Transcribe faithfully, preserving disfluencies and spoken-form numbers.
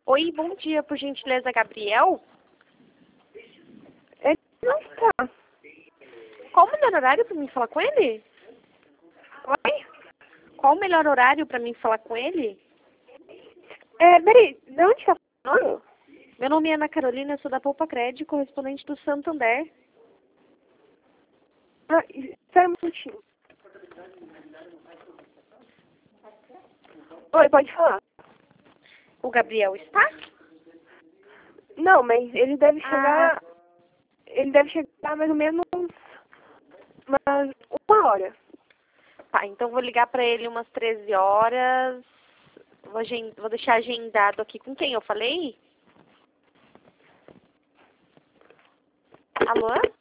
Oi, bom dia, por gentileza, Gabriel? Ele não está. Qual o melhor horário para mim falar com ele? Oi? Qual o melhor horário para mim falar com ele? É, peraí, de onde está falando? Meu nome é Ana Carolina, eu sou da Poupa Crédito, correspondente do Santander. Ah, espera um minutinho. Oi, pode falar. O Gabriel está? Não, mas ele deve chegar... Ah, Ele deve chegar mais ou menos umas uma hora. tá, então vou ligar para ele umas treze horas. Vou, agen- vou deixar agendado aqui. Com quem eu falei? Alô?